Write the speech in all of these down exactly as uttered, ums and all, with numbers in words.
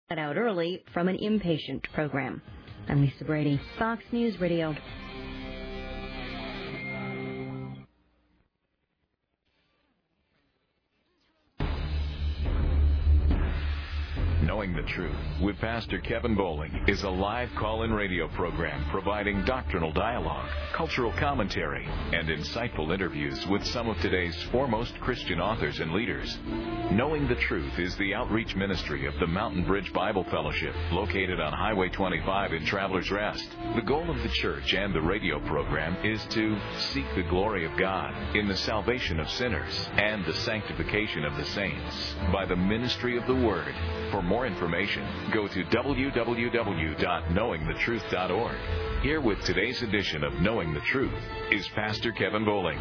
Out early from an inpatient program. I'm Lisa Brady, Fox News Radio. Knowing the Truth with Pastor Kevin Bowling is a live call-in radio program providing doctrinal dialogue, cultural commentary, and insightful interviews with some of today's foremost Christian authors and leaders. Knowing the Truth is the outreach ministry of the Mountain Bridge Bible Fellowship, located on Highway twenty-five in Travelers Rest. The goal of the church and the radio program is to seek the glory of God in the salvation of sinners and the sanctification of the saints by the ministry of the Word. For more information, go to w w w dot knowing the truth dot org. Here with today's edition of Knowing the Truth is Pastor Kevin Bowling.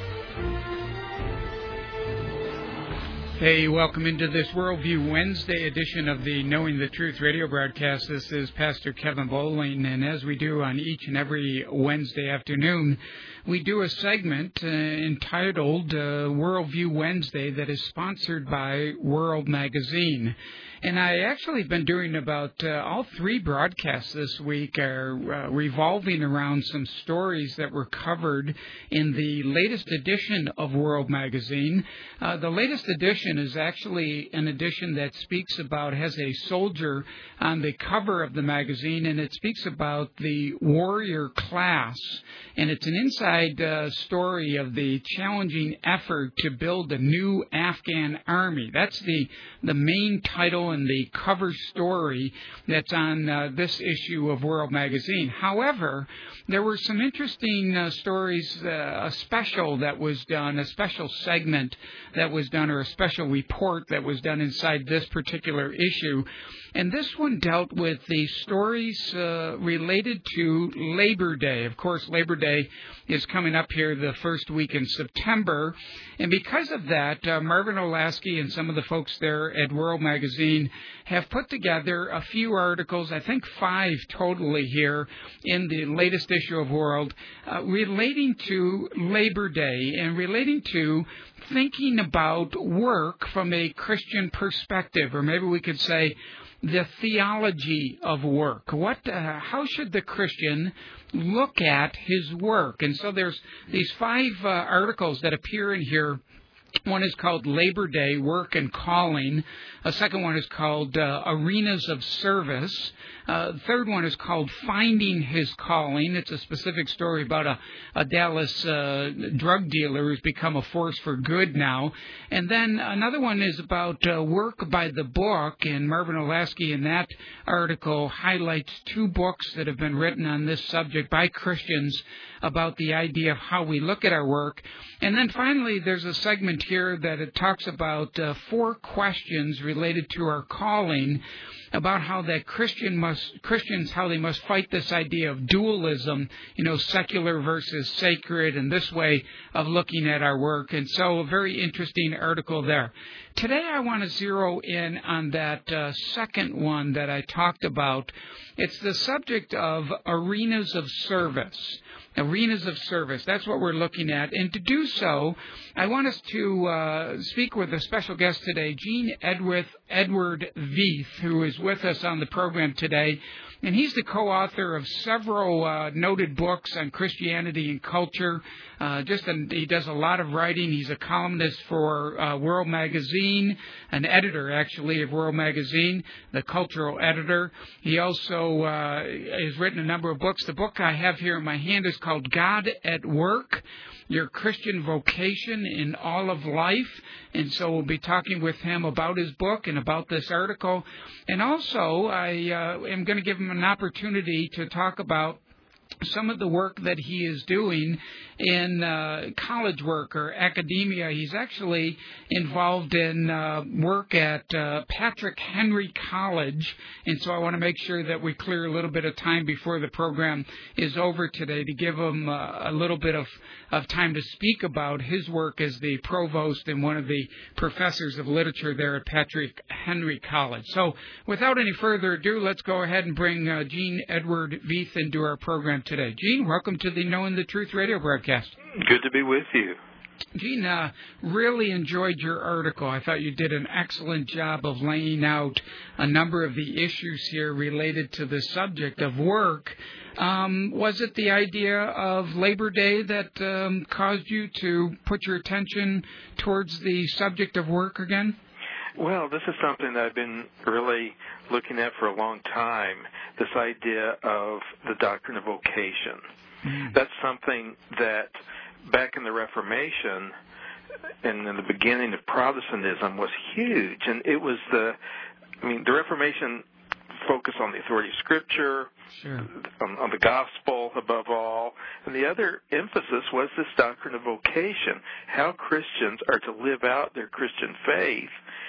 Hey, welcome into this Worldview Wednesday edition of the Knowing the Truth radio broadcast. This is Pastor Kevin Bowling, and as we do on each and every Wednesday afternoon, we do a segment uh, entitled uh, Worldview Wednesday that is sponsored by World Magazine. And I actually been doing about uh, all three broadcasts this week are uh, revolving around some stories that were covered in the latest edition of World Magazine. Uh, the latest edition is actually an edition that speaks about, has a soldier on the cover of the magazine, and it speaks about the warrior class. And it's an inside uh, story of the challenging effort to build a new Afghan army. That's the, the main title and the cover story that's on uh, this issue of World Magazine. However, there were some interesting uh, stories, uh, a special that was done, a special segment that was done, or a special report that was done inside this particular issue. And this one dealt with the stories uh, related to Labor Day. Of course, Labor Day is coming up here the first week in September. And because of that, uh, Marvin Olasky and some of the folks there at World Magazine have put together a few articles, I think five totally here in the latest issue of World, uh, relating to Labor Day and relating to thinking about work from a Christian perspective, or maybe we could say the theology of work. What, uh, how should the Christian look at his work? And so there's these five uh, articles that appear in here. One is called Labor Day, Work and Calling. A second one is called uh, Arenas of Service. Uh, the third one is called Finding His Calling. It's a specific story about a, a Dallas uh, drug dealer who's become a force for good now. And then another one is about uh, work by the book, and Marvin Olasky in that article highlights two books that have been written on this subject by Christians about the idea of how we look at our work. And then finally, there's a segment here that it talks about uh, four questions related to our calling, about how that Christian must Christians how they must fight this idea of dualism, you know, secular versus sacred, and this way of looking at our work. And so, a very interesting article there. Today, I want to zero in on that uh, second one that I talked about. It's the subject of arenas of service. Arenas of service. That's what we're looking at. And to do so, I want us to uh, speak with a special guest today, Gene Edward, Edward Veith, who is with us on the program today. And he's the co-author of several uh, noted books on Christianity and culture. Uh, just an, he does a lot of writing. He's a columnist for uh, World Magazine, an editor, actually, of World Magazine, the cultural editor. He also uh, has written a number of books. The book I have here in my hand is called God at Work, Your Christian Vocation in All of Life. And so we'll be talking with him about his book and about this article. And also, I uh, am going to give him an opportunity to talk about some of the work that he is doing in uh, college work or academia. He's actually involved in uh, work at uh, Patrick Henry College, and so I want to make sure that we clear a little bit of time before the program is over today to give him uh, a little bit of, of time to speak about his work as the provost and one of the professors of literature there at Patrick Henry College. So without any further ado, let's go ahead and bring uh, Gene Edward Veith into our program today. Gene, welcome to the Knowing the Truth radio broadcast. Good to be with you. Gene, uh, really enjoyed your article. I thought you did an excellent job of laying out a number of the issues here related to the subject of work. Um, was it the idea of Labor Day that um, caused you to put your attention towards the subject of work again? Well, this is something that I've been really looking at for a long time, this idea of the doctrine of vocation. Mm. That's something that back in the Reformation and in the beginning of Protestantism was huge. And it was the, I mean, the Reformation focused on the authority of Scripture, sure. on, on the gospel above all. And the other emphasis was this doctrine of vocation, how Christians are to live out their Christian faith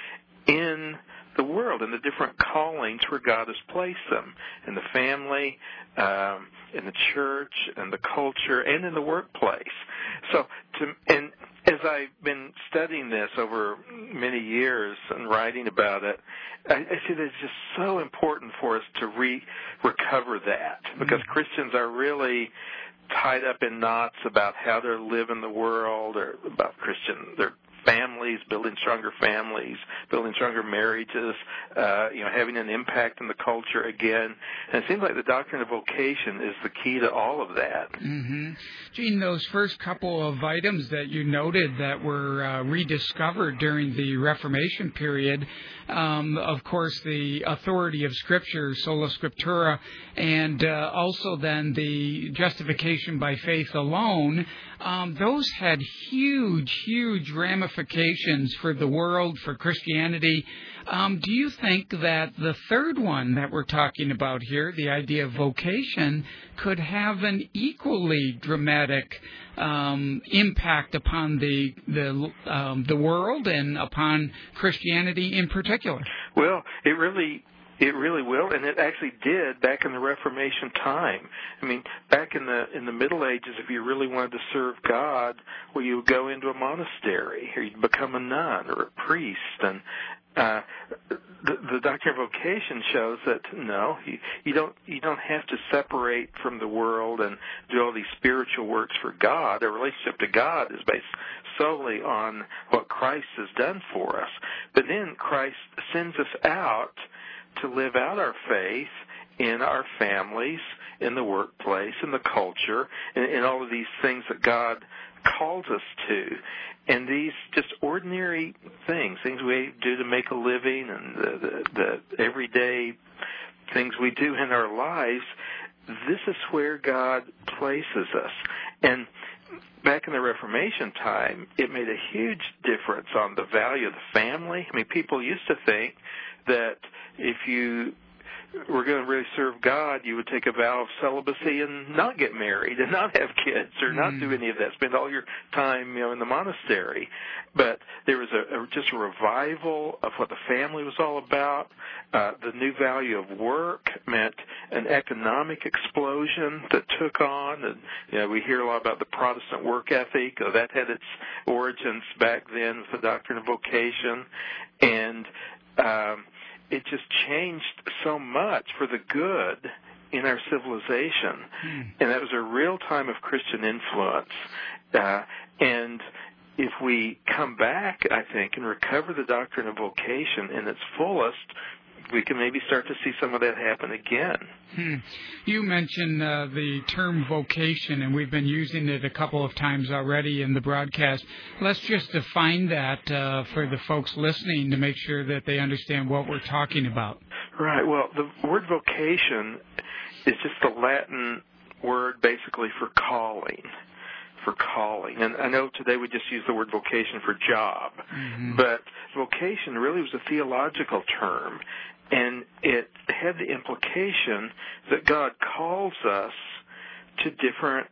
in the world and the different callings where God has placed them, in the family, um, in the church, and the culture, and in the workplace. So, to, and as I've been studying this over many years and writing about it, I, I see that it's just so important for us to re- recover that, because mm-hmm. Christians are really tied up in knots about how they live in the world, or about Christian, their families, building stronger families, building stronger marriages, uh, you know, having an impact in the culture again. And it seems like the doctrine of vocation is the key to all of that. Mm-hmm. Gene, those first couple of items that you noted that were uh, rediscovered during the Reformation period, um, of course, the authority of Scripture, sola scriptura, and uh, also then the justification by faith alone, um, those had huge, huge ramifications for the world, for Christianity. Um, do you think that the third one that we're talking about here, the idea of vocation, could have an equally dramatic um, impact upon the the um, the world and upon Christianity in particular? Well, it really. It really will, and it actually did back in the Reformation time. I mean, back in the in the Middle Ages, if you really wanted to serve God, well, you would go into a monastery, or you'd become a nun or a priest. And uh, the, the doctrine of vocation shows that no, you, you don't you don't have to separate from the world and do all these spiritual works for God. Our relationship to God is based solely on what Christ has done for us. But then Christ sends us out to live out our faith in our families, in the workplace, in the culture, in, in all of these things that God calls us to. And these just ordinary things, things we do to make a living, and the, the, the everyday things we do in our lives, this is where God places us. And back in the Reformation time, it made a huge difference on the value of the family. I mean, people used to think that if you were going to really serve God, you would take a vow of celibacy and not get married and not have kids or not mm. do any of that. Spend all your time, you know, in the monastery. But there was a, a just a revival of what the family was all about. Uh, the new value of work meant an economic explosion that took on. And you know, we hear a lot about the Protestant work ethic. Uh, that had its origins back then with the doctrine of vocation, and um, it just changed so much for the good in our civilization. Hmm. And that was a real time of Christian influence. Uh, and if we come back, I think, and recover the doctrine of vocation in its fullest, we can maybe start to see some of that happen again. Hmm. You mentioned uh, the term vocation, and we've been using it a couple of times already in the broadcast. Let's just define that uh, for the folks listening to make sure that they understand what we're talking about. Right. Well, the word vocation is just the Latin word basically for calling. for calling. And I know today we just use the word vocation for job, mm-hmm. but vocation really was a theological term, and it had the implication that God calls us to different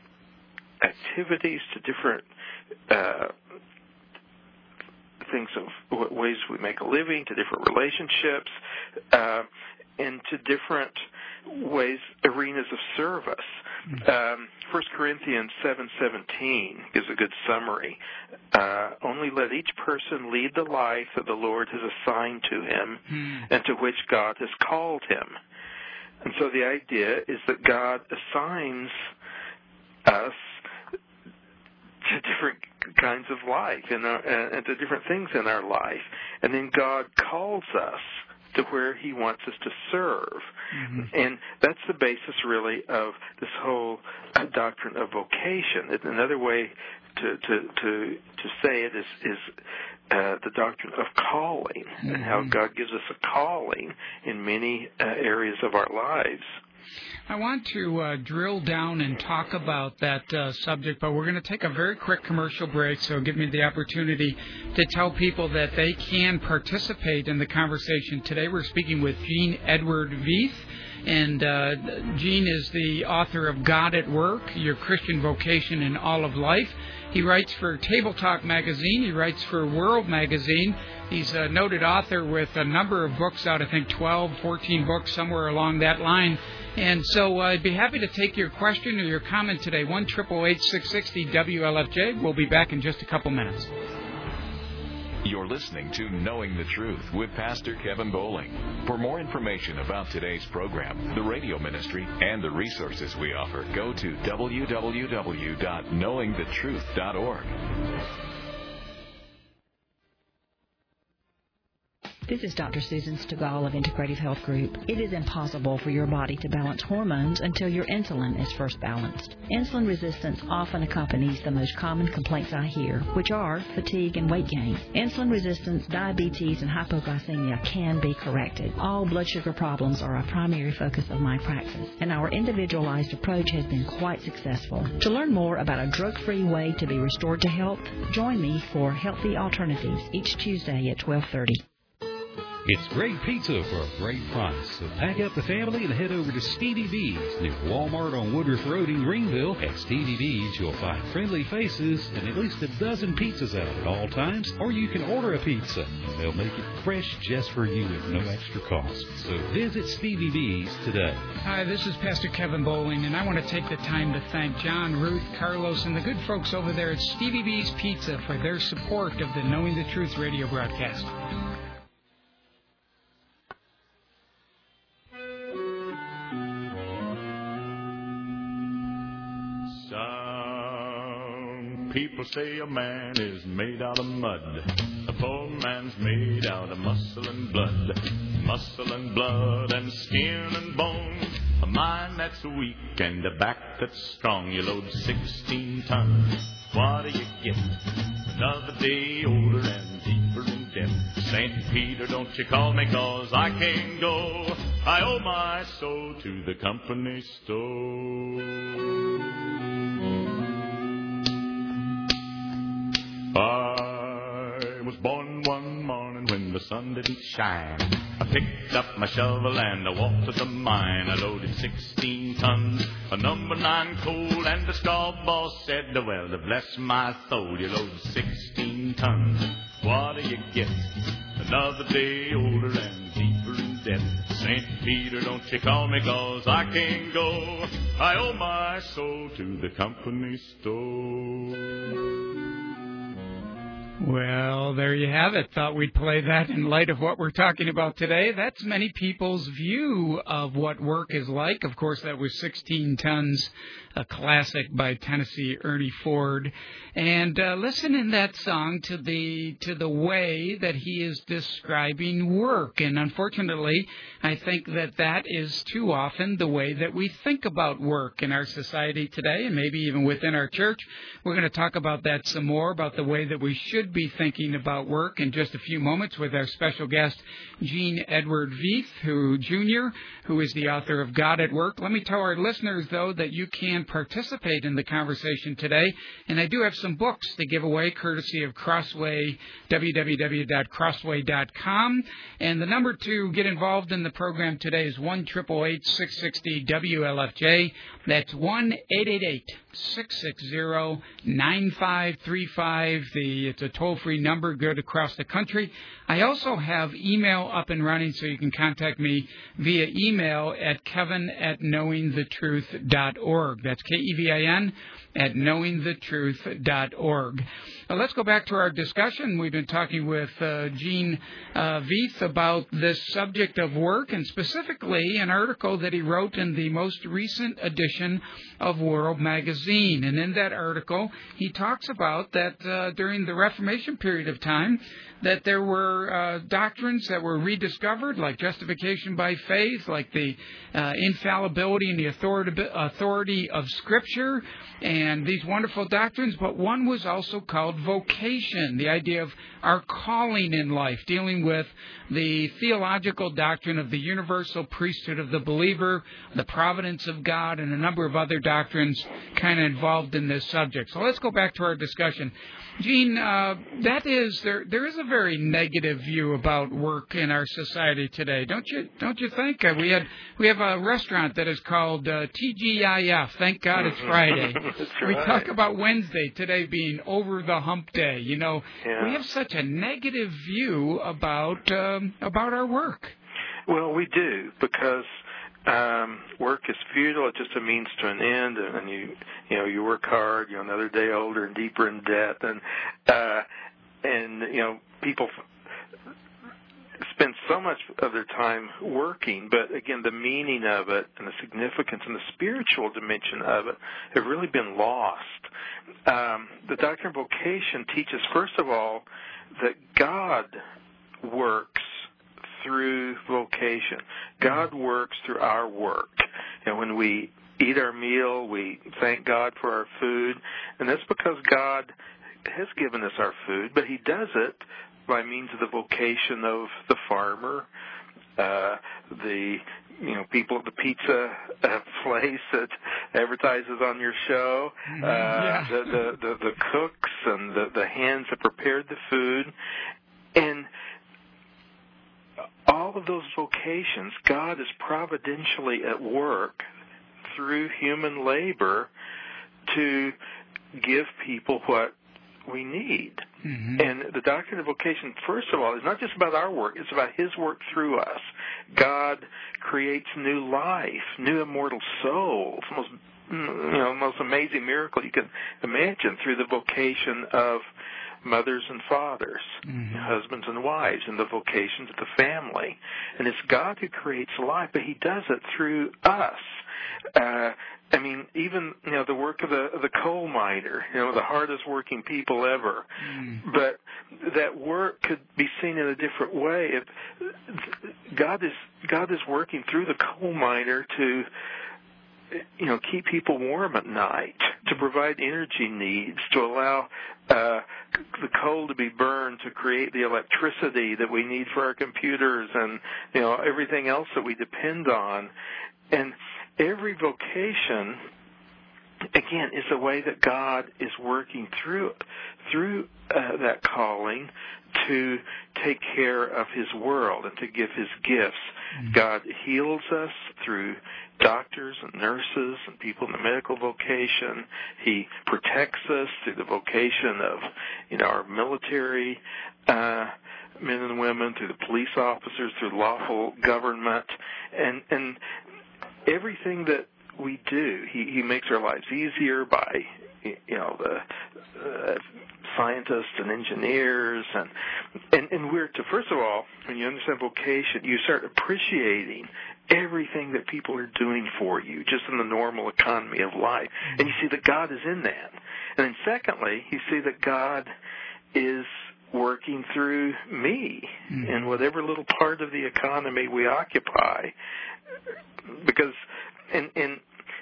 activities, to different uh, things of ways we make a living, to different relationships, uh, and to different ways, arenas of service. Um, First Corinthians seven seventeen gives a good summary. Uh, Only let each person lead the life that the Lord has assigned to him mm. and to which God has called him. And so the idea is that God assigns us to different kinds of life and, our, and to different things in our life. And then God calls us to where he wants us to serve. Mm-hmm. And that's the basis, really, of this whole uh, doctrine of vocation. Another way to to to, to say it is, is uh, the doctrine of calling, mm-hmm. and how God gives us a calling in many uh, areas of our lives. I want to uh, drill down and talk about that uh, subject, but we're going to take a very quick commercial break, so give me the opportunity to tell people that they can participate in the conversation. Today we're speaking with Gene Edward Veith, and uh, Gene is the author of God at Work, Your Christian Vocation in All of Life. He writes for Table Talk magazine. He writes for World magazine. He's a noted author with a number of books out, I think twelve, fourteen books, somewhere along that line. And so uh, I'd be happy to take your question or your comment today. one eight eight eight, six six zero, W L F J. We'll be back in just a couple minutes. You're listening to Knowing the Truth with Pastor Kevin Bowling. For more information about today's program, the radio ministry, and the resources we offer, go to w w w dot knowing the truth dot org. This is Doctor Susan Stegall of Integrative Health Group. It is impossible for your body to balance hormones until your insulin is first balanced. Insulin resistance often accompanies the most common complaints I hear, which are fatigue and weight gain. Insulin resistance, diabetes, and hypoglycemia can be corrected. All blood sugar problems are a primary focus of my practice, and our individualized approach has been quite successful. To learn more about a drug-free way to be restored to health, join me for Healthy Alternatives each Tuesday at twelve thirty. It's great pizza for a great price. So pack up the family and head over to Stevie B's near Walmart on Woodruff Road in Greenville. At Stevie B's, you'll find friendly faces and at least a dozen pizzas out at all times. Or you can order a pizza. They'll make it fresh just for you at no extra cost. So visit Stevie B's today. Hi, this is Pastor Kevin Bowling, and I want to take the time to thank John, Ruth, Carlos, and the good folks over there at Stevie B's Pizza for their support of the Knowing the Truth radio broadcast. People say a man is made out of mud. A poor man's made out of muscle and blood. Muscle and blood and skin and bone. A mind that's weak and a back that's strong. You load sixteen tons. What do you get? Another day older and deeper in debt. Saint Peter, don't you call me, 'cause I can't go. I owe my soul to the company store. I was born one morning when the sun didn't shine. I picked up my shovel and I walked to the mine. I loaded sixteen tons of number nine coal, and the straw boss said, well, to bless my soul, you load sixteen tons. What do you get? Another day older and deeper in debt. Saint Peter, don't you call me, 'cause I can't go. I owe my soul to the company store. Well, there you have it. Thought we'd play that in light of what we're talking about today. That's many people's view of what work is like. Of course, that was sixteen tons, a classic by Tennessee Ernie Ford. And uh, listen in that song to the to the way that he is describing work. And unfortunately, I think that that is too often the way that we think about work in our society today, and maybe even within our church. We're going to talk about that some more, about the way that we should be thinking about work in just a few moments with our special guest, Gene Edward Veith, who Junior, who is the author of God at Work. Let me tell our listeners, though, that you can participate in the conversation today, and I do have some books to give away, courtesy of Crossway, w w w dot crossway dot com, and the number to get involved in the program today is one eight eight eight, six six zero, W L F J. That's one eight eight eight, six six zero, nine five three five. The It's a toll-free number, good across the country. I also have email up and running, so you can contact me via email at kevin at knowing the truth dot org. That's K E V I N at knowing the truth dot org. Now, let's go back to our discussion. We've been talking with uh, Gene uh, Veith about this subject of work, and specifically an article that he wrote in the most recent edition of World Magazine. magazine. And in that article, he talks about that uh, during the Reformation period of time, that there were uh, doctrines that were rediscovered, like justification by faith, like the uh, infallibility and the authority, authority of Scripture, and these wonderful doctrines. But one was also called vocation, the idea of our calling in life, dealing with the theological doctrine of the universal priesthood of the believer, the providence of God, and a number of other doctrines kind of involved in this subject. So let's go back to our discussion. Gene, uh, that is there. There is a very negative view about work in our society today, don't you? Don't you think? Uh, we had we have a restaurant that is called uh, T G I F. Thank God it's Friday. That's We right. talk about Wednesday today being over the hump day. You know, Yeah. we have such a negative view about um, about our work. Well, we do, because um, work is futile. It's just a means to an end, and, and you, you know, you work hard. You're another day older and deeper in debt, and uh, and you know, people f- spend so much of their time working, but again, the meaning of it and the significance and the spiritual dimension of it have really been lost. Um, the doctrine of vocation teaches, first of all, that God works through vocation. God works through our work. And when we eat our meal, we thank God for our food, and that's because God has given us our food, but He does it by means of the vocation of the farmer, uh, the you know people at the pizza uh, place that advertises on your show, uh, Yeah. the, the, the the cooks and the, the hands that prepared the food, and all of those vocations, God is providentially at work through human labor to give people what we need. Mm-hmm. And the doctrine of vocation, first of all, is not just about our work. It's about His work through us. God creates new life, new immortal souls, most, you know, most amazing miracle you can imagine through the vocation of mothers and fathers, mm-hmm. husbands and wives, and the vocations of the family. And it's God who creates life, but He does it through us. Uh, I mean, even, you know, the work of the, of the coal miner, you know, the hardest working people ever. Mm. But that work could be seen in a different way. If God is God is working through the coal miner to, you know, keep people warm at night, to provide energy needs, to allow uh, the coal to be burned to create the electricity that we need for our computers and, you know, everything else that we depend on. And every vocation, again, is a way that God is working through through uh, that calling to take care of His world and to give His gifts. Mm-hmm. God heals us through doctors and nurses and people in the medical vocation. He protects us through the vocation of, you know, our military uh, men and women, through the police officers, through lawful government, and and everything that we do, he, he makes our lives easier by, you know, the uh, scientists and engineers, and, and and we're to, first of all, when you understand vocation, you start appreciating everything that people are doing for you, just in the normal economy of life, and you see that God is in that. And then secondly, you see that God is working through me mm-hmm. in whatever little part of the economy we occupy, because and and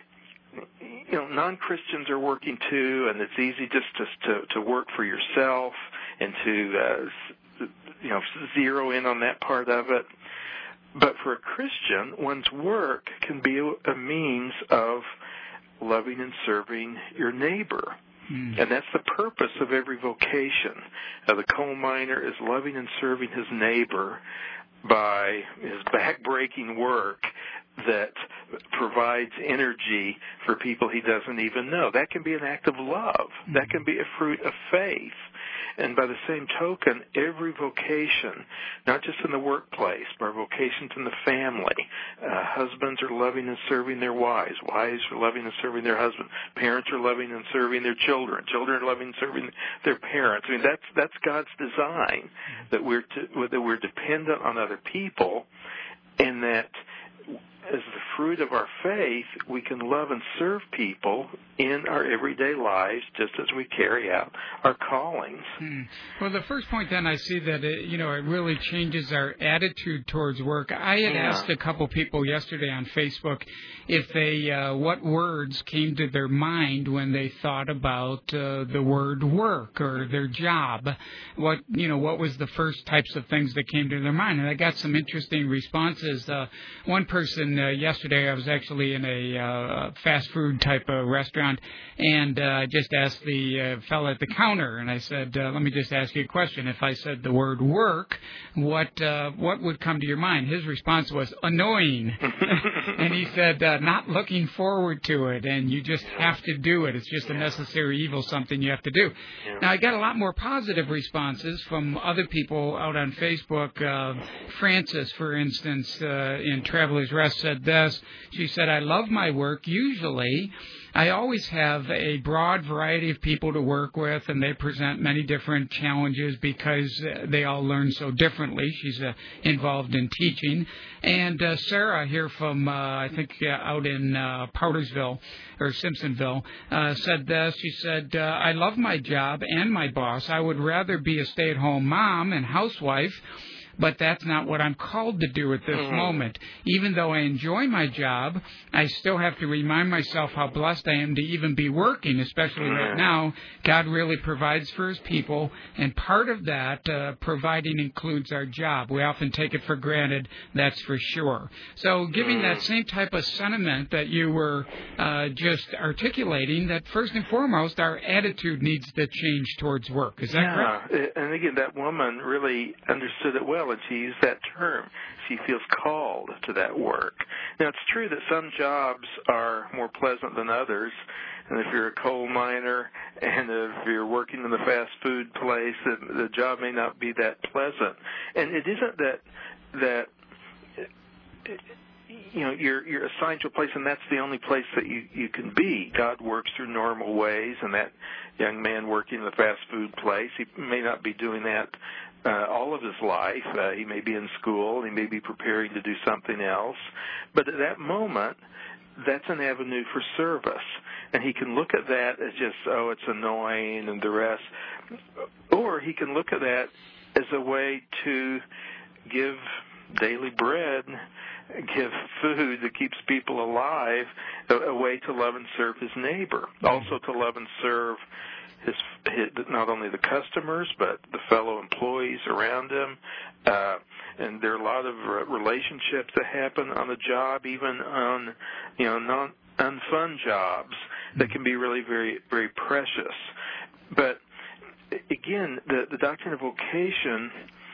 you know, non-Christians are working too, and it's easy just to to, to work for yourself and to uh, you know zero in on that part of it. But for a Christian, one's work can be a means of loving and serving your neighbor. Mm. And that's the purpose of every vocation. Uh, the coal miner is loving and serving his neighbor by his back-breaking work that provides energy for people he doesn't even know. That can be an act of love. Mm. That can be a fruit of faith. And by the same token, every vocation, not just in the workplace, but our vocations in the family. Uh, husbands are loving and serving their wives. Wives are loving and serving their husbands. Parents are loving and serving their children. Children are loving and serving their parents. I mean, that's that's God's design, that we're to, that we're dependent on other people, and that as the fruit of our faith, we can love and serve people in our everyday lives just as we carry out our callings. Hmm. Well, the first point then I see that, it, you know, it really changes our attitude towards work. I had Yeah. asked a couple people yesterday on Facebook if they, uh, what words came to their mind when they thought about uh, the word work or their job. What, you know, what was the first types of things that came to their mind? And I got some interesting responses. Uh, one person uh, yesterday, I was actually in a uh, fast food type of restaurant, and I uh, just asked the uh, fellow at the counter, and I said, uh, let me just ask you a question. If I said the word work, what uh, what would come to your mind? His response was annoying. And he said, uh, not looking forward to it, and you just have to do it. It's just a necessary evil, something you have to do. Yeah. Now, I got a lot more positive responses from other people out on Facebook. Uh, Frances, for instance, uh, in Traveler's Rest said this. She said, I love my work. Usually, I always have a broad variety of people to work with, and they present many different challenges because they all learn so differently. She's uh, involved in teaching. And uh, Sarah here from, uh, I think, uh, out in uh, Powdersville or Simpsonville, uh, said this. She said, uh, I love my job and my boss. I would rather be a stay-at-home mom and housewife, but that's not what I'm called to do at this mm. moment. Even though I enjoy my job, I still have to remind myself how blessed I am to even be working, especially mm. right now. God really provides for His people, and part of that uh, providing includes our job. We often take it for granted, that's for sure. So giving mm. that same type of sentiment that you were uh, just articulating, that first and foremost, our attitude needs to change towards work. Is that yeah. correct? And again, that woman really understood it well. And she used that term. She feels called to that work. Now, it's true that some jobs are more pleasant than others. And if you're a coal miner and if you're working in the fast food place, the, the job may not be that pleasant. And it isn't that that you know you're you're assigned to a place and that's the only place that you you can be. God works through normal ways, and that young man working in the fast food place, he may not be doing that Uh, all of his life. Uh, he may be in school. He may be preparing to do something else. But at that moment, that's an avenue for service. And he can look at that as just, oh, it's annoying and the rest. Or he can look at that as a way to give daily bread, give food that keeps people alive, a, a way to love and serve his neighbor. Also to love and serve His, his, not only the customers, but the fellow employees around him. Uh, and there are a lot of uh, relationships that happen on the job, even on, you know, non unfun jobs that can be really very, very precious. But again, the, the doctrine of vocation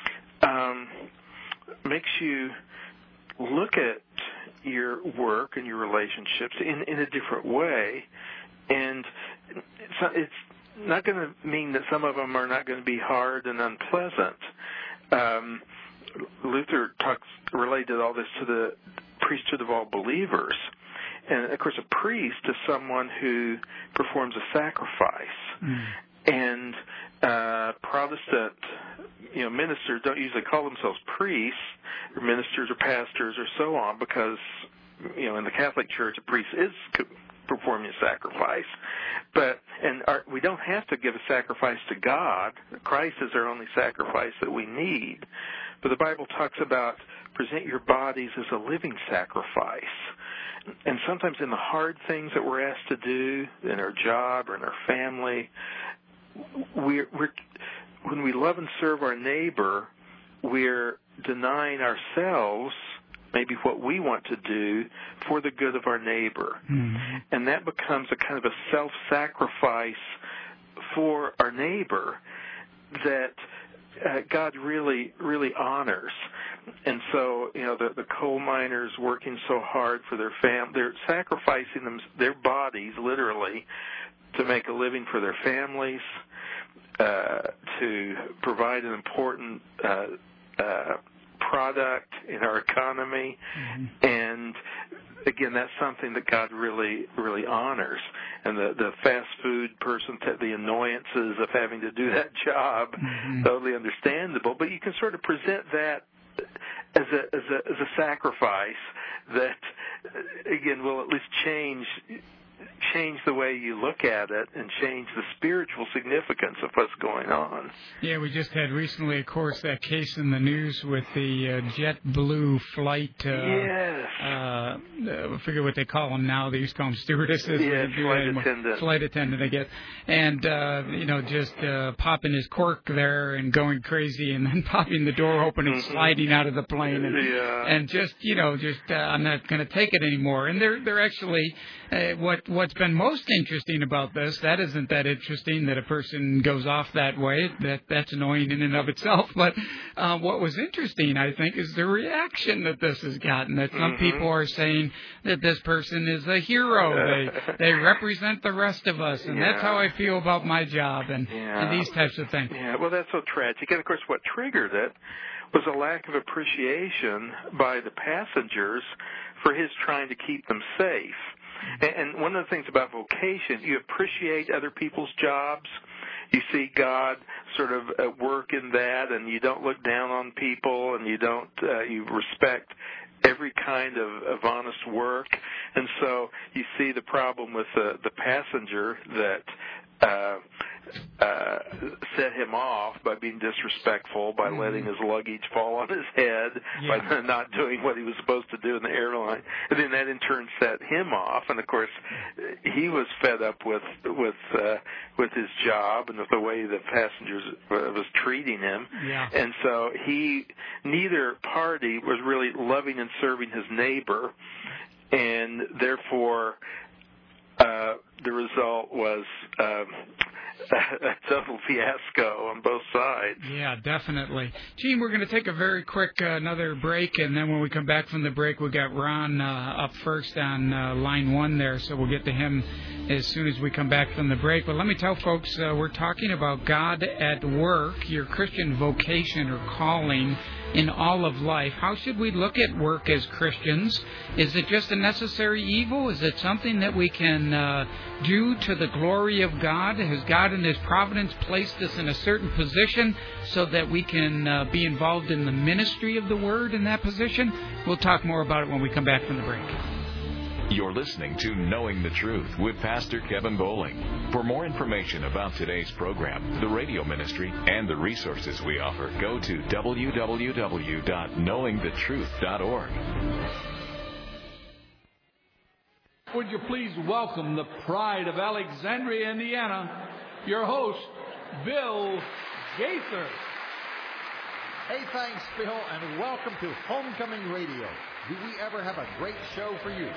um, makes you look at your work and your relationships in, in a different way. And it's, it's not going to mean that some of them are not going to be hard and unpleasant. Um, Luther talks related all this to the priesthood of all believers. And, of course, a priest is someone who performs a sacrifice. Mm. And uh, Protestant, you know, ministers don't usually call themselves priests or ministers or pastors or so on because, you know, in the Catholic Church, a priest is performing a sacrifice. But and our, we don't have to give a sacrifice to God. Christ is our only sacrifice that we need. But the Bible talks about present your bodies as a living sacrifice. And sometimes in the hard things that we're asked to do in our job or in our family, we're, we're when we love and serve our neighbor, we're denying ourselves maybe what we want to do for the good of our neighbor. Mm-hmm. And that becomes a kind of a self-sacrifice for our neighbor that uh, God really, really honors. And so, you know, the, the coal miners working so hard for their family, they're sacrificing them, their bodies literally to make a living for their families, uh, to provide an important uh, uh product in our economy, mm-hmm. and again, that's something that God really, really honors. And the, the fast food person, the annoyances of having to do that job, mm-hmm. totally understandable. But you can sort of present that as a as a, as a sacrifice that again, will at least change change the way you look at it and change the spiritual significance of what's going on. Yeah, we just had recently, of course, that case in the news with the uh, JetBlue flight. Uh, yes. Uh, I forget what they call them now. They used to call them stewardesses. Yeah, flight attendant. Flight attendant, I guess. And, uh, you know, just uh, popping his cork there and going crazy and then popping the door open and mm-hmm. sliding out of the plane. And, yeah. and just, you know, just uh, I'm not going to take it anymore. And they're, they're actually, uh, what, what's been most interesting about this, that isn't that interesting that a person goes off that way. That That's annoying in and of itself. But uh, what was interesting, I think, is the reaction that this has gotten, that some mm-hmm. people are saying that this person is a hero. They they represent the rest of us, and yeah. that's how I feel about my job, and, yeah. and these types of things. Yeah, well, that's so tragic. And, of course, what triggered it was a lack of appreciation by the passengers for his trying to keep them safe. And one of the things about vocation, you appreciate other people's jobs. You see God sort of at work in that, and you don't look down on people, and you don't uh, you respect every kind of, of honest work. And so you see the problem with the, the passenger that uh, uh, set him off by being disrespectful, by mm-hmm. letting his luggage fall on his head, yeah. by not doing what he was supposed to do in the airline. And then that in turn set him off. And of course, he was fed up with with uh, with his job and with the way the passengers uh, was treating him. Yeah. And so he, neither party was really loving and serving his neighbor, and therefore uh, the result was uh, a total fiasco on both sides. Yeah, definitely. Gene, we're going to take a very quick uh, another break, and then when we come back from the break, we got Ron uh, up first on uh, line one there, so we'll get to him as soon as we come back from the break. But let me tell folks, uh, we're talking about God at work, your Christian vocation or calling in all of life. How should we look at work as Christians? Is it just a necessary evil? Is it something that we can uh, do to the glory of God? Has God in His providence placed us in a certain position so that we can uh, be involved in the ministry of the Word in that position? We'll talk more about it when we come back from the break. You're listening to Knowing the Truth with Pastor Kevin Bowling. For more information about today's program, the radio ministry, and the resources we offer, go to w w w dot knowing the truth dot org. Would you please welcome the pride of Alexandria, Indiana, your host, Bill Gaither. Hey, thanks, Bill, and welcome to Homecoming Radio. Do we ever have a great show for you?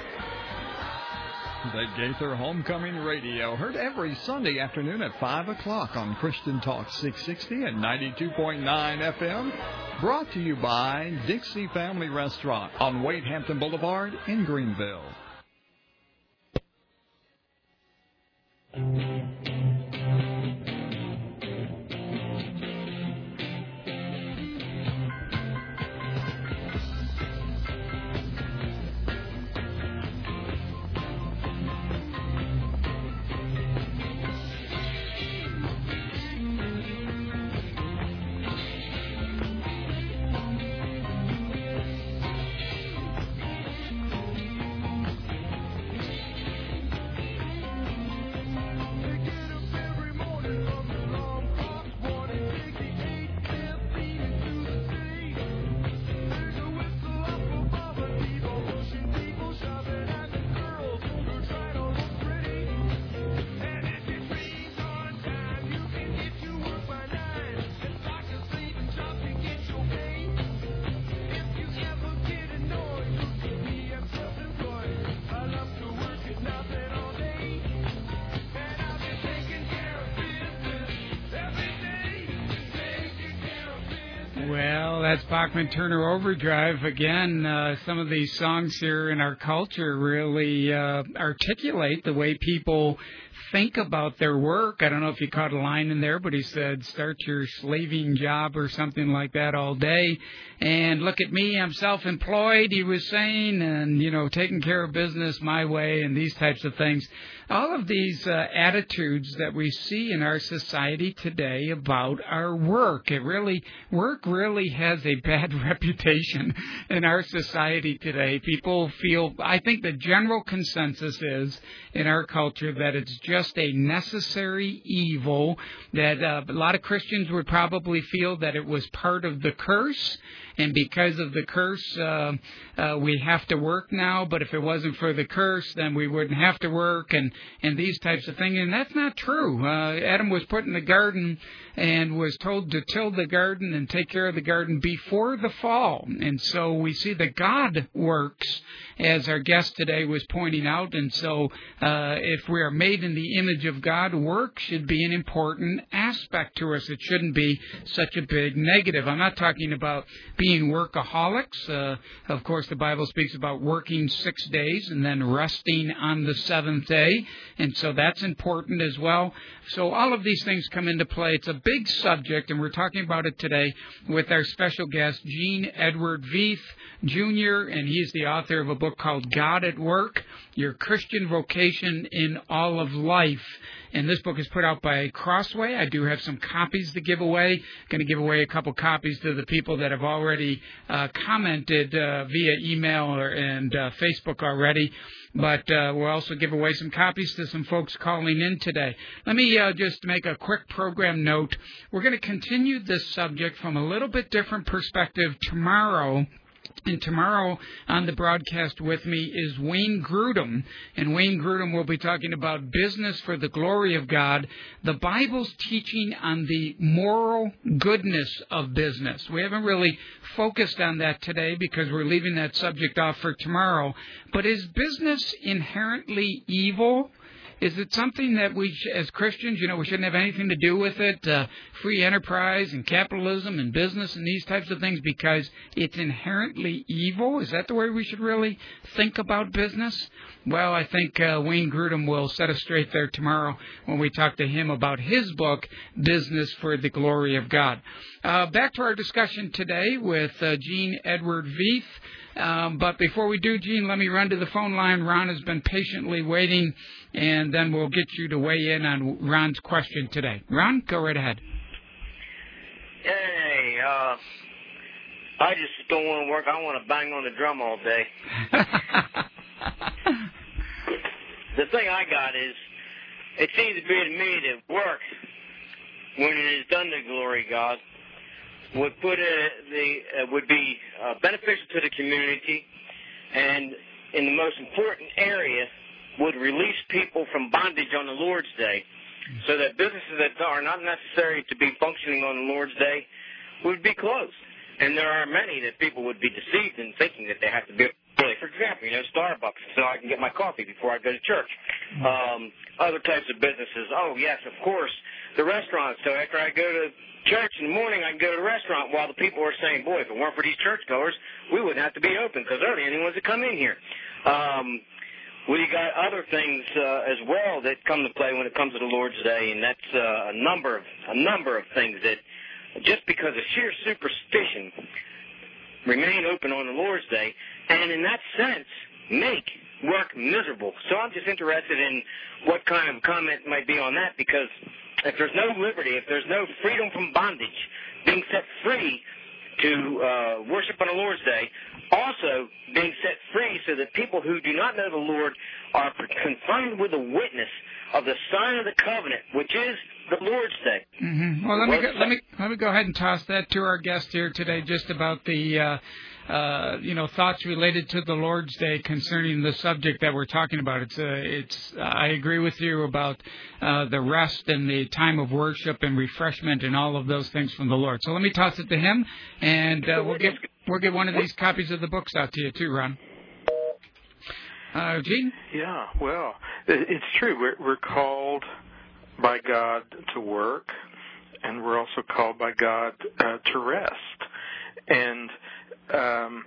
The Gaither Homecoming Radio, heard every Sunday afternoon at five o'clock on Christian Talk six sixty and ninety-two point nine F M. Brought to you by Dixie Family Restaurant on Wade Hampton Boulevard in Greenville. That's Bachman Turner Overdrive. Again, uh, some of these songs here in our culture really uh, articulate the way people think about their work. I don't know if you caught a line in there, but he said, start your slaving job or something like that all day. And look at me, I'm self-employed, he was saying, and, you know, taking care of business my way and these types of things. All of these uh, attitudes that we see in our society today about our work. It really, work really has has a bad reputation in our society today. People feel, I think the general consensus is in our culture that it's just a necessary evil, that uh, a lot of Christians would probably feel that it was part of the curse, and because of the curse, uh, uh, we have to work now, but if it wasn't for the curse, then we wouldn't have to work, and, and these types of things. And that's not true. Uh, Adam was put in the garden and was told to till the garden and take care of the garden before the fall. And so we see that God works, as our guest today was pointing out. And so uh, if we are made in the image of God, work should be an important aspect to us. It shouldn't be such a big negative. I'm not talking about being workaholics. Uh, of course, the Bible speaks about working six days and then resting on the seventh day. And so that's important as well. So all of these things come into play. It's a big subject, and we're talking about it today with our special guest, Gene Edward Veith, Junior, and he's the author of a book called God at Work, Your Christian Vocation in All of Life. And this book is put out by Crossway. I do have some copies to give away. Going to give away a couple copies to the people that have already uh, commented uh, via email or, and uh, Facebook already. But uh, we'll also give away some copies to some folks calling in today. Let me uh, just make a quick program note. We're going to continue this subject from a little bit different perspective tomorrow. And tomorrow on the broadcast with me is Wayne Grudem. And Wayne Grudem will be talking about business for the glory of God, the Bible's teaching on the moral goodness of business. We haven't really focused on that today because we're leaving that subject off for tomorrow. But is business inherently evil? Is it something that we, as Christians, you know, we shouldn't have anything to do with it, uh, free enterprise and capitalism and business and these types of things because it's inherently evil? Is that the way we should really think about business? Well, I think uh, Wayne Grudem will set us straight there tomorrow when we talk to him about his book, Business for the Glory of God. Uh, back to our discussion today with uh, Gene Edward Veith. Um, but before we do, Gene, let me run to the phone line. Ron has been patiently waiting, and then we'll get you to weigh in on Ron's question today. Ron, go right ahead. Hey, uh, I just don't want to work. I want to bang on the drum all day. The thing I got is, it seems to be to me that work, when it is done to glory God, would put a, the uh, would be uh, beneficial to the community, and in the most important area, would release people from bondage on the Lord's Day, so that businesses that are not necessary to be functioning on the Lord's Day would be closed. And there are many that people would be deceived in thinking that they have to be early. For example, you know, Starbucks, so I can get my coffee before I go to church. Um, other types of businesses. Oh, yes, of course, the restaurants. So after I go to church in the morning, I can go to the restaurant while the people are saying, boy, if it weren't for these churchgoers, we wouldn't have to be open because they're the only ones that come in here. Um, we got other things uh, as well that come to play when it comes to the Lord's Day, and that's uh, a number of a number of things that just because of sheer superstition remain open on the Lord's Day, and in that sense make work miserable. So I'm just interested in what kind of comment might be on that, because if there's no liberty, if there's no freedom from bondage, being set free to uh, worship on the Lord's Day, also being set free so that people who do not know the Lord are confronted with a witness of the sign of the covenant, which is the Lord's Day. Mm-hmm. Well, let me, go, let me let me go ahead and toss that to our guest here today, just about the uh, uh, you know thoughts related to the Lord's Day concerning the subject that we're talking about. It's uh, it's uh, I agree with you about uh, the rest and the time of worship and refreshment and all of those things from the Lord. So let me toss it to him, and uh, we'll get we'll get one of these copies of the books out to you too, Ron. Uh, Gene? Yeah, well, it's true. We're, we're called by God to work, and we're also called by God uh, to rest. And, um,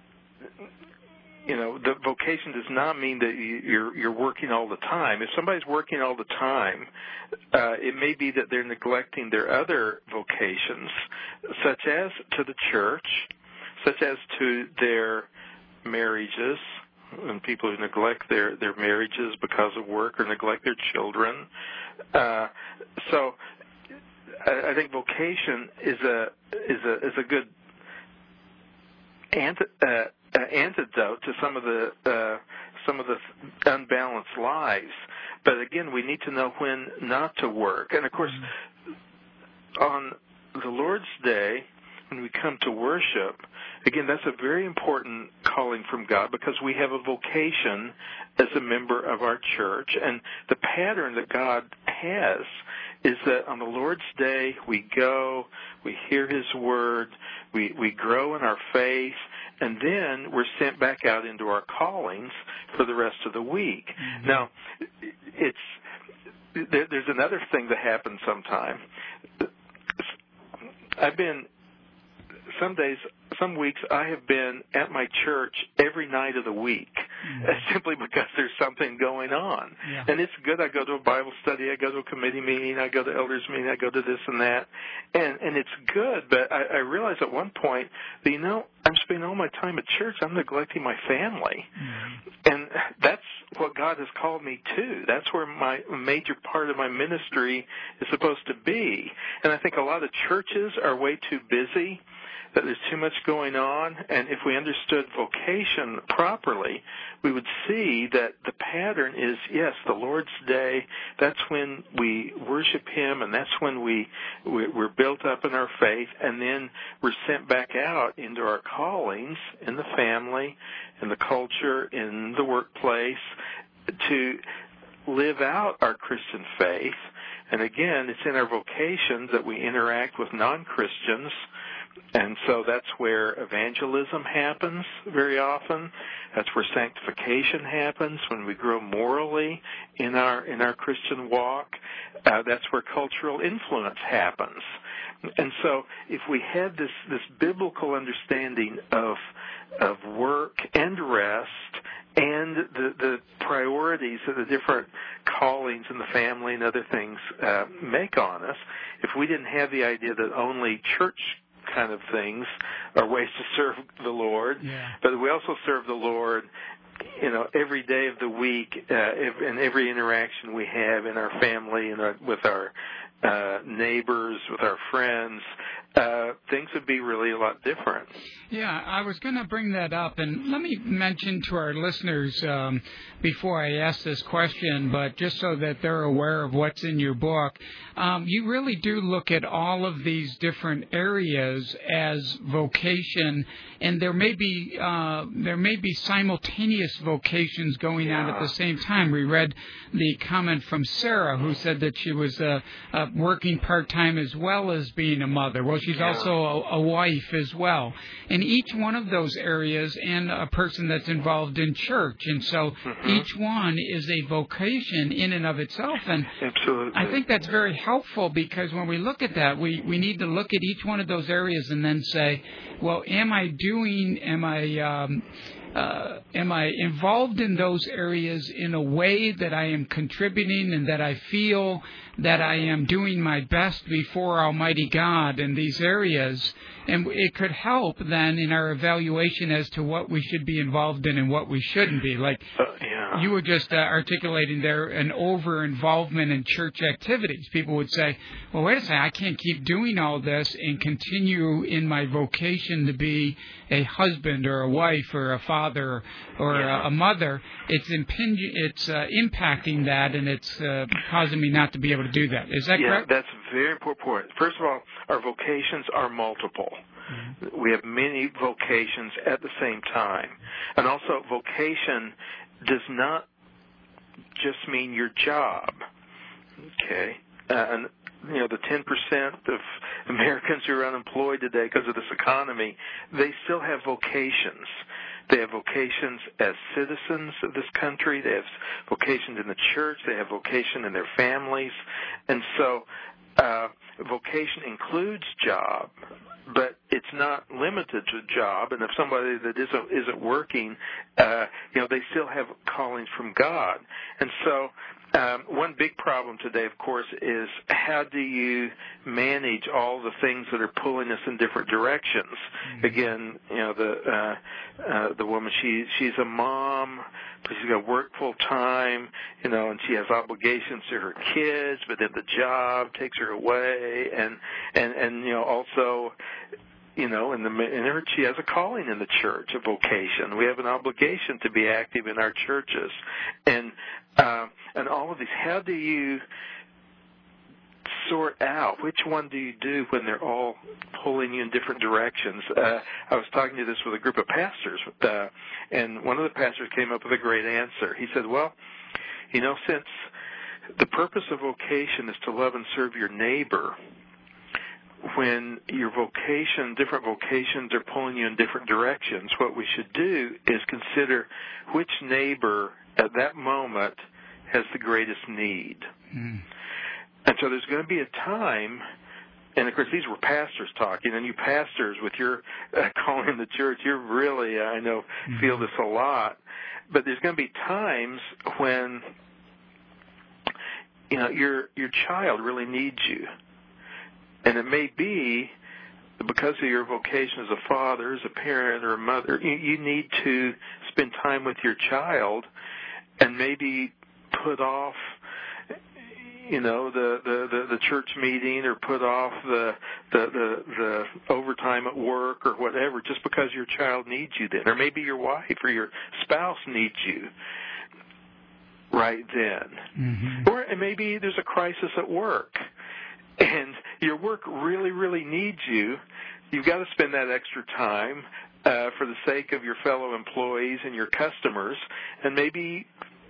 you know, the vocation does not mean that you, you're, you're working all the time. If somebody's working all the time, uh, it may be that they're neglecting their other vocations, such as to the church, such as to their marriages, and people who neglect their, their marriages because of work or neglect their children. Uh, so I, I think vocation is a is a is a good anti, uh, uh, antidote to some of the uh, some of the unbalanced lives. But again, we need to know when not to work. And of course, on the Lord's Day, when we come to worship, again, that's a very important calling from God because we have a vocation as a member of our church. And the pattern that God has is that on the Lord's Day, we go, we hear His Word, we, we grow in our faith, and then we're sent back out into our callings for the rest of the week. Mm-hmm. Now, it's there, there's another thing that happens sometime. I've been, some days, some weeks, I have been at my church every night of the week, mm-hmm. simply because there's something going on. Yeah. And it's good. I go to a Bible study, I go to a committee meeting, I go to elders meeting, I go to this and that, and and it's good. But I, I realized at one point that, you know, I'm spending all my time at church, I'm neglecting my family, mm-hmm. and that's what God has called me to. That's where my major part of my ministry is supposed to be. And I think a lot of churches are way too busy, that there's too much going on, and if we understood vocation properly, we would see that the pattern is, yes, the Lord's Day, that's when we worship Him, and that's when we, we're built up in our faith, and then we're sent back out into our callings in the family, in the culture, in the workplace, to live out our Christian faith. And again, it's in our vocations that we interact with non-Christians. And so that's where evangelism happens very often. That's where sanctification happens, when we grow morally in our in our Christian walk. Uh, that's where cultural influence happens. And so if we had this, this biblical understanding of of work and rest and the, the priorities of the different callings in the family and other things uh, make on us, if we didn't have the idea that only church kind of things are ways to serve the Lord, yeah. but we also serve the Lord, you know, every day of the week, uh, in every interaction we have in our family and our, with our uh, neighbors, with our friends, uh, things would be really a lot different. Yeah, I was going to bring that up, and let me mention to our listeners um, before I ask this question, but just so that they're aware of what's in your book, um, you really do look at all of these different areas as vocation, and there may be uh, there may be simultaneous vocations going yeah. on at the same time. We read the comment from Sarah, who said that she was uh, uh, working part-time as well as being a mother. Well, she's yeah. also a, a wife as well. And each one of those areas, and a person that's involved in church. And so mm-hmm. each one is a vocation in and of itself. And Absolutely. I think that's very helpful, because when we look at that, we, we need to look at each one of those areas and then say, well, am I doing, am I... Um, Uh, am I involved in those areas in a way that I am contributing and that I feel that I am doing my best before Almighty God in these areas? And it could help then in our evaluation as to what we should be involved in and what we shouldn't be. Like uh, yeah. you were just uh, articulating there, an over-involvement in church activities. People would say, well, wait a second, I can't keep doing all this and continue in my vocation to be a husband or a wife or a father or yeah. a, a mother. It's imping- it's uh, impacting that, and it's uh, causing me not to be able to do that. Is that yeah, correct? Yeah, that's very important. First of all, our vocations are multiple. Mm-hmm. We have many vocations at the same time. And also, vocation does not just mean your job. Okay? Uh, and, you know, the ten percent of Americans who are unemployed today because of this economy, they still have vocations. They have vocations as citizens of this country. They have vocations in the church. They have vocation in their families. And so uh, vocation includes job, but it's not limited to job. And if somebody that isn't, isn't working, uh, you know, they still have callings from God. And so Um, one big problem today, of course, is how do you manage all the things that are pulling us in different directions? Mm-hmm. Again, you know, the uh, uh, the woman, she she's a mom, but she's got to work full time, you know, and she has obligations to her kids, but then the job takes her away, and and and you know, also, you know, in the in her, she has a calling in the church, a vocation. We have an obligation to be active in our churches, and uh, and all of these. How do you sort out which one do you do when they're all pulling you in different directions? Uh, I was talking to this with a group of pastors, uh, and one of the pastors came up with a great answer. He said, "Well, you know, since the purpose of vocation is to love and serve your neighbor." When your vocation, different vocations are pulling you in different directions, what we should do is consider which neighbor at that moment has the greatest need. Mm. And so there's going to be a time, and of course these were pastors talking, and you pastors with your uh, calling in the church, you're really, I know, mm. feel this a lot, but there's going to be times when, you know, your your child really needs you. And it may be because of your vocation as a father, as a parent, or a mother, you, you need to spend time with your child and maybe put off, you know, the, the, the, the church meeting, or put off the, the, the, the overtime at work or whatever, just because your child needs you then. Or maybe your wife or your spouse needs you right then. Mm-hmm. Or maybe there's a crisis at work, and your work really, really needs you. You've got to spend that extra time uh, for the sake of your fellow employees and your customers, and maybe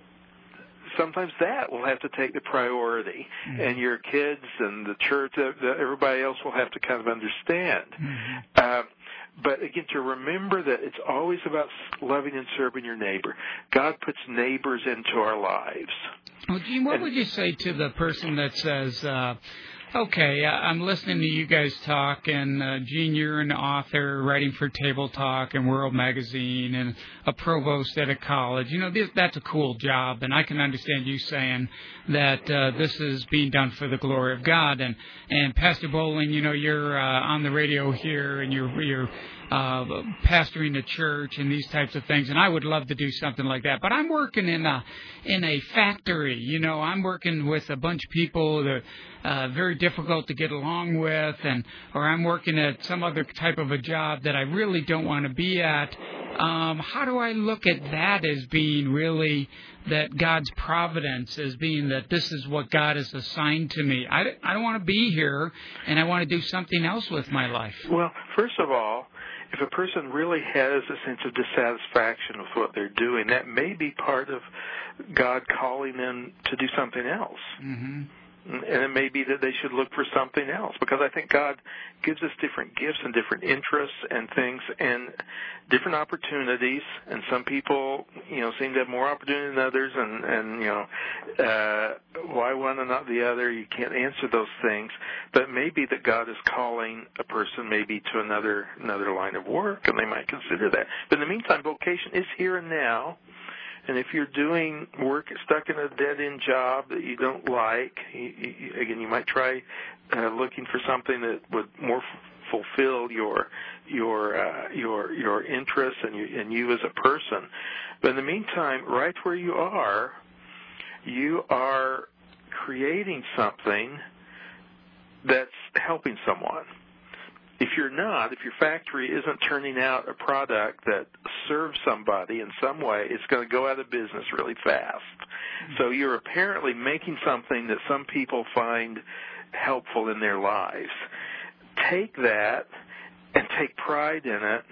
sometimes that will have to take the priority, mm-hmm. and your kids and the church, uh, the, everybody else will have to kind of understand. Mm-hmm. Uh, but again, to remember that it's always about loving and serving your neighbor. God puts neighbors into our lives. Well, Gene, what and, would you say to the person that says, uh, okay, I'm listening to you guys talk, and uh, Gene, you're an author writing for Table Talk and World Magazine and a provost at a college. You know, this, that's a cool job, and I can understand you saying that uh, this is being done for the glory of God. And, and Pastor Bowling, you know, you're uh, on the radio here, and you're, you're uh, pastoring a church and these types of things, and I would love to do something like that. But I'm working in a, in a factory. You know, I'm working with a bunch of people that Uh, very difficult to get along with, and or I'm working at some other type of a job that I really don't want to be at. Um, how do I look at that as being really that God's providence, as being that this is what God has assigned to me? I, I don't want to be here, and I want to do something else with my life. Well, first of all, if a person really has a sense of dissatisfaction with what they're doing, that may be part of God calling them to do something else. Mm-hmm. And it may be that they should look for something else, because I think God gives us different gifts and different interests and things and different opportunities. And some people, you know, seem to have more opportunity than others. And, and you know, uh, why one and not the other? You can't answer those things. But it may be that God is calling a person maybe to another another line of work, and they might consider that. But in the meantime, vocation is here and now. And if you're doing work, stuck in a dead-end job that you don't like, you, you, again, you might try uh, looking for something that would more f- fulfill your your uh, your your interests and you, and you as a person. But in the meantime, right where you are, you are creating something that's helping someone. If you're not, if your factory isn't turning out a product that serves somebody in some way, it's going to go out of business really fast. So you're apparently making something that some people find helpful in their lives. Take that and take pride in it,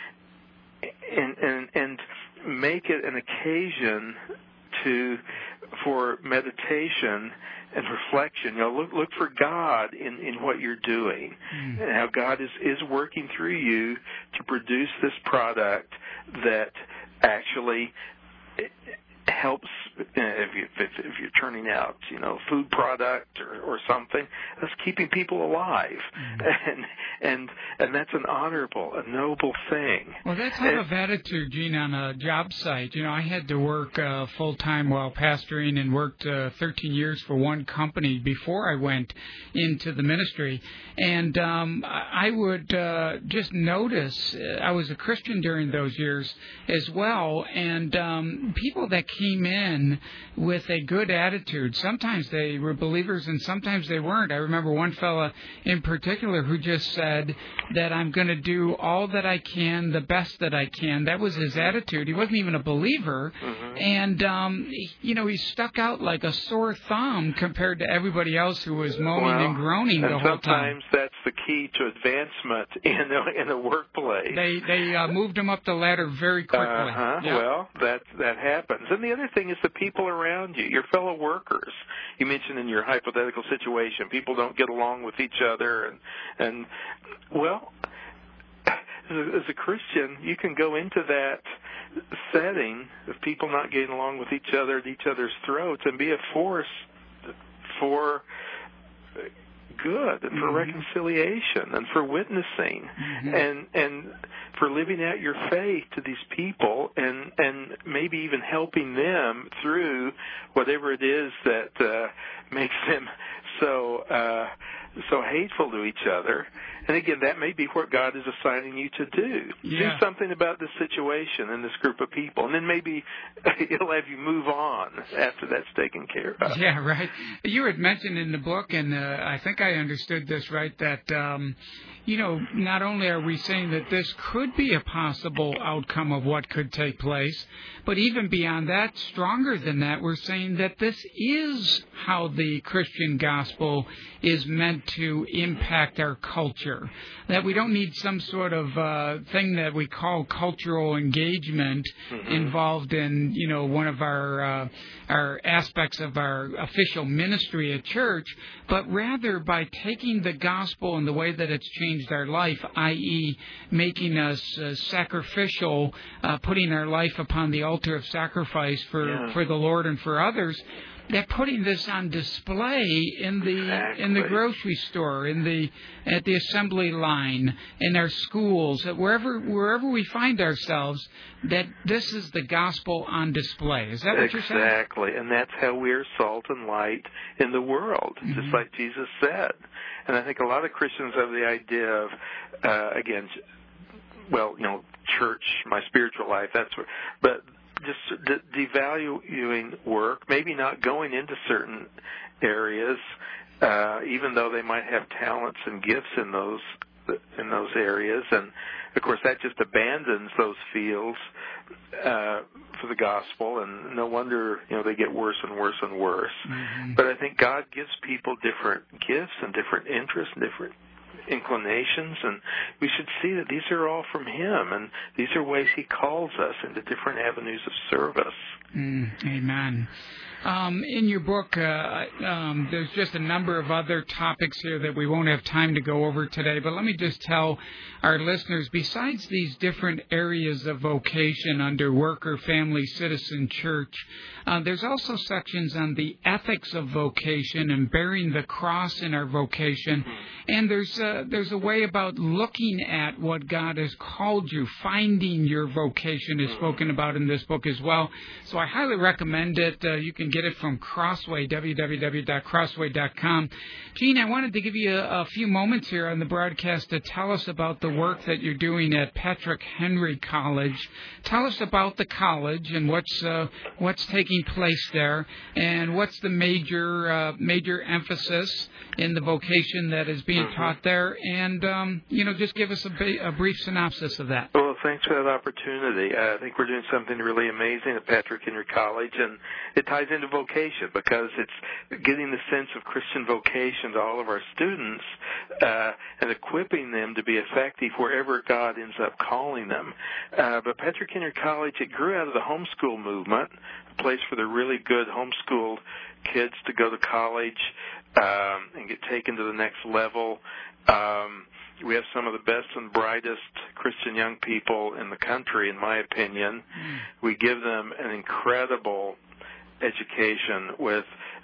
and and, and make it an occasion to for meditation and reflection. You know, look look for God in, in what you're doing, mm. and how God is, is working through you to produce this product that actually helps. If, you, if, if you're turning out, you know, food product or, or something, that's keeping people alive, mm. and and and that's an honorable, a noble thing. Well, that type and, of attitude, Gene, on a job site. You know, I had to work uh, full time while pastoring, and worked uh, thirteen years for one company before I went into the ministry, and um, I would uh, just notice. Uh, I was a Christian during those years as well, and um, people that came in with a good attitude. Sometimes they were believers and sometimes they weren't. I remember one fella in particular who just said that I'm going to do all that I can, the best that I can. That was his attitude. He wasn't even a believer. Mm-hmm. And, um, you know, he stuck out like a sore thumb compared to everybody else who was moaning well, and groaning the and whole time. Sometimes that's the key to advancement in a, in a workplace. They they uh, moved him up the ladder very quickly. Uh-huh. Yep. Well, that that happens. And the other thing is the people around you, your fellow workers. You mentioned in your hypothetical situation, people don't get along with each other, and and well, as a, as a Christian, you can go into that setting of people not getting along with each other at each other's throats and be a force for good and for mm-hmm. reconciliation and for witnessing mm-hmm. and and for living out your faith to these people and and maybe even helping them through whatever it is that uh, makes them so uh, so hateful to each other. And again, that may be what God is assigning you to do. Yeah. Do something about this situation and this group of people, and then maybe He'll have you move on after that's taken care of. Yeah, right. You had mentioned in the book, and uh, I think I understood this right, that, um, you know, not only are we saying that this could be a possible outcome of what could take place, but even beyond that, stronger than that, we're saying that this is how the Christian gospel is meant to impact our culture. That we don't need some sort of uh, thing that we call cultural engagement mm-hmm. involved in, you know, one of our uh, our aspects of our official ministry at church, but rather by taking the gospel in the way that it's changed our life, that is making us uh, sacrificial, uh, putting our life upon the altar of sacrifice for, yeah. for the Lord and for others. They're putting this on display in the exactly. in the grocery store, in the at the assembly line, in our schools, wherever wherever we find ourselves. That this is the gospel on display. Is that what exactly. you're saying? Exactly, and that's how we're salt and light in the world, mm-hmm. just like Jesus said. And I think a lot of Christians have the idea of, uh, again, well, you know, church, my spiritual life. That's what, but. Just de- devaluing work, maybe not going into certain areas, uh, even though they might have talents and gifts in those in those areas, and of course that just abandons those fields uh, for the gospel, and no wonder you know they get worse and worse and worse. Mm-hmm. But I think God gives people different gifts and different interests and different inclinations, and we should see that these are all from Him, and these are ways He calls us into different avenues of service. Mm, amen. Um, in your book, uh, um, there's just a number of other topics here that we won't have time to go over today, but let me just tell our listeners, besides these different areas of vocation under worker, family, citizen, church, uh, there's also sections on the ethics of vocation and bearing the cross in our vocation, and there's a, there's a way about looking at what God has called you. Finding your vocation is spoken about in this book as well, so I highly recommend it. Uh, you can get it from Crossway, w w w dot crossway dot com. Gene, I wanted to give you a, a few moments here on the broadcast to tell us about the work that you're doing at Patrick Henry College. Tell us about the college and what's uh, what's taking place there, and what's the major uh, major emphasis in the vocation that is being mm-hmm. taught there, and um, you know, just give us a, ba- a brief synopsis of that. Well, thanks for that opportunity. Uh, I think we're doing something really amazing at Patrick Henry College, and it ties into vocation because it's getting the sense of Christian vocation to all of our students uh, and equipping them to be effective wherever God ends up calling them. Uh, but Patrick Henry College, it grew out of the homeschool movement, a place for the really good homeschooled kids to go to college um, and get taken to the next level. Um, we have some of the best and brightest Christian young people in the country, in my opinion. Mm. We give them an incredible education with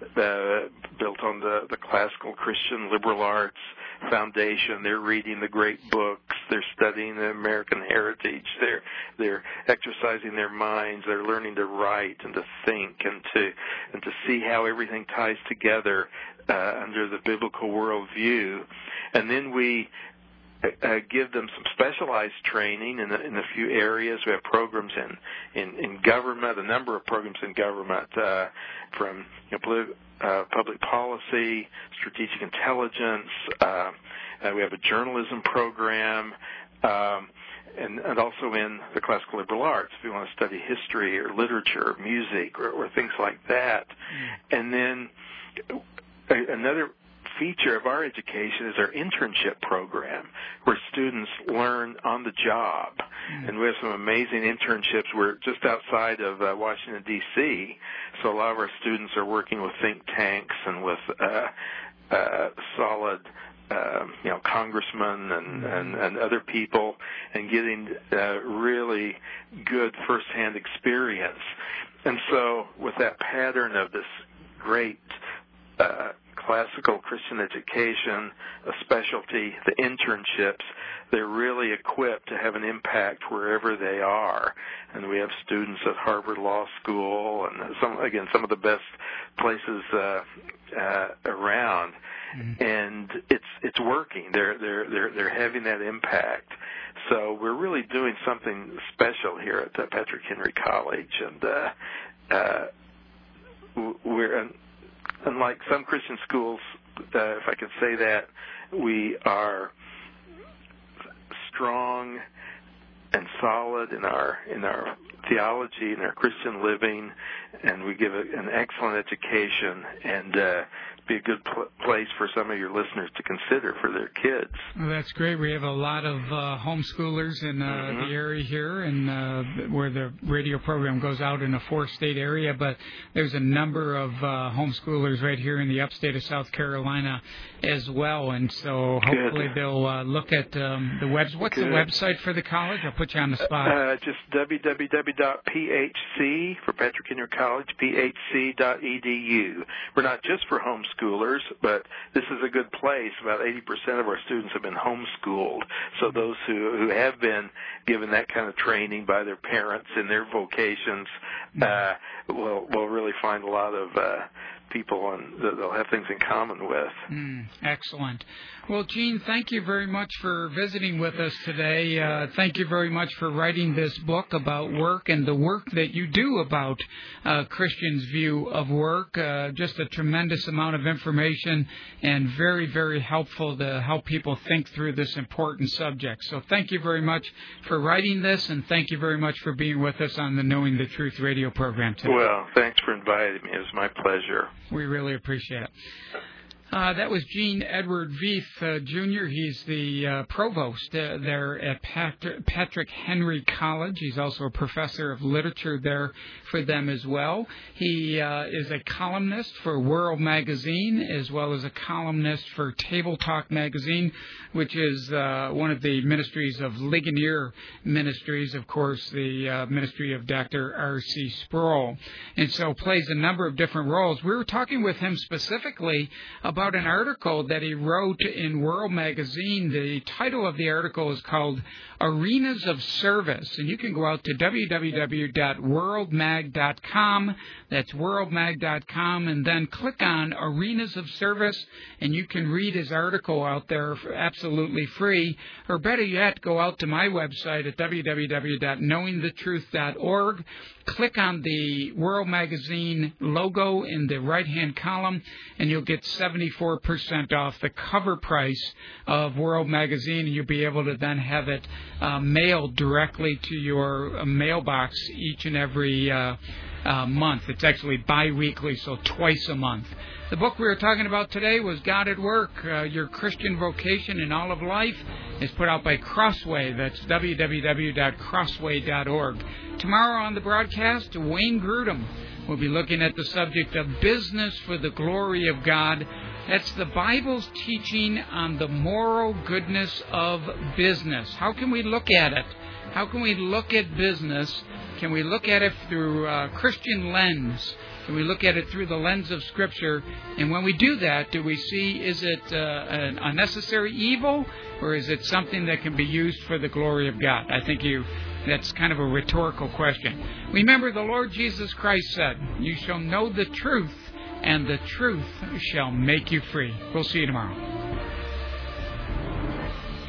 uh, built on the, the classical Christian liberal arts foundation. They're reading the great books. They're studying the American heritage. They're they're exercising their minds. They're learning to write and to think and to and to see how everything ties together uh, under the biblical worldview. And then we uh, give them some specialized training in, the, in a few areas. We have programs in, in, in government, a number of programs in government, uh, from you know, politi- uh, public policy, strategic intelligence. Uh, uh, we have a journalism program. Um, And, and also in the classical liberal arts, if you want to study history or literature or music or, or things like that. Mm. And then a, another feature of our education is our internship program, where students learn on the job. Mm. And we have some amazing internships. We're just outside of uh, Washington, D C, so a lot of our students are working with think tanks and with uh, uh, solid Uh, you know, congressmen and, and, and other people, and getting uh, really good firsthand experience. And so with that pattern of this great uh, classical Christian education, a specialty, the internships, they're really equipped to have an impact wherever they are. And we have students at Harvard Law School and, some again, some of the best places uh, uh, around. Mm-hmm. And it's it's working. They're they're they're they're having that impact. So we're really doing something special here at uh, Patrick Henry College, and uh, uh, we're unlike some Christian schools, uh, if I could say that, we are strong and solid in our in our theology and our Christian living, and we give a, an excellent education, and uh, be a good pl- place for some of your listeners to consider for their kids. Well, that's great. We have a lot of uh, homeschoolers in uh, mm-hmm. the area here, and uh, where the radio program goes out in a four-state area, but there's a number of uh, homeschoolers right here in the upstate of South Carolina as well, and so hopefully good. they'll uh, look at um, the webs. What's good. the website for the college? I'll put you on the spot. Uh, just w w w dot p h c for Patrick Henry College, p h c dot e d u. We're not just for homeschoolers, but this is a good place. About eighty percent of our students have been homeschooled. So those who, who have been given that kind of training by their parents in their vocations uh, will will really find a lot of uh, people on, that they'll have things in common with. Mm, excellent. Well, Gene, thank you very much for visiting with us today. Uh, thank you very much for writing this book about work and the work that you do about uh, Christians' view of work. Uh, just a tremendous amount of information and very, very helpful to help people think through this important subject. So thank you very much for writing this, and thank you very much for being with us on the Knowing the Truth radio program today. Well, thanks for inviting me. It was my pleasure. We really appreciate it. Uh, that was Gene Edward Veith, uh, Junior He's the uh, provost uh, there at Pat- Patrick Henry College. He's also a professor of literature there for them as well. He uh, is a columnist for World Magazine, as well as a columnist for Table Talk Magazine, which is uh, one of the ministries of Ligonier Ministries, of course, the uh, ministry of Doctor R C Sproul. And so plays a number of different roles. We were talking with him specifically about About an article that he wrote in World Magazine. The title of the article is called Arenas of Service, and you can go out to w w w dot world mag dot com. That's world mag dot com, and then click on Arenas of Service, and you can read his article out there for absolutely free. Or better yet, go out to my website at w w w dot knowing the truth dot org. Click on the World Magazine logo in the right-hand column, and you'll get seventy-four percent off the cover price of World Magazine, and you'll be able to then have it uh, mailed directly to your uh, mailbox each and every uh, uh, month. It's actually bi-weekly, so twice a month. The book we were talking about today was God at Work, uh, Your Christian Vocation in All of Life. It's put out by Crossway. That's w w w dot crossway dot org. Tomorrow on the broadcast, Wayne Grudem will be looking at the subject of business for the glory of God. That's the Bible's teaching on the moral goodness of business. How can we look at it? How can we look at business? Can we look at it through a Christian lens? Can we look at it through the lens of Scripture? And when we do that, do we see, is it uh, an unnecessary evil, or is it something that can be used for the glory of God? I think you that's kind of a rhetorical question. Remember, the Lord Jesus Christ said, "You shall know the truth, and the truth shall make you free." We'll see you tomorrow.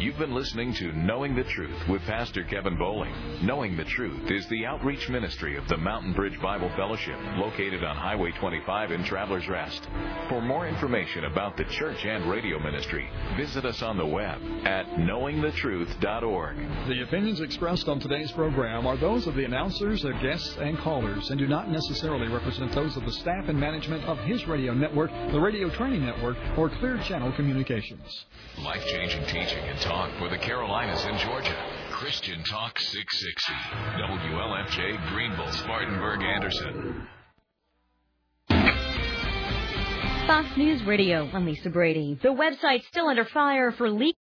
You've been listening to Knowing the Truth with Pastor Kevin Bowling. Knowing the Truth is the outreach ministry of the Mountain Bridge Bible Fellowship, located on Highway twenty-five in Travelers Rest. For more information about the church and radio ministry, visit us on the web at knowing the truth dot org. The opinions expressed on today's program are those of the announcers, their guests, and callers, and do not necessarily represent those of the staff and management of His Radio Network, the Radio Training Network, or Clear Channel Communications. Life-changing teaching and talk for the Carolinas and Georgia. Christian Talk six sixty. W L F J, Greenville, Spartanburg, Anderson. Fox News Radio. I'm Lisa Brady. The website's still under fire for leaks.